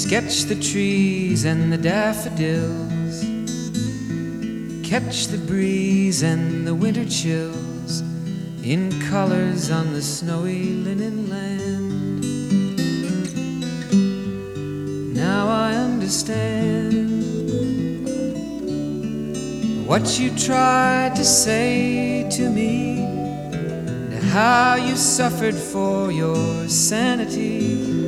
Sketch the trees and the daffodils, catch the breeze and the winter chills in colors on the snowy linen land. Now I understand what you tried to say to me, and how you suffered for your sanity.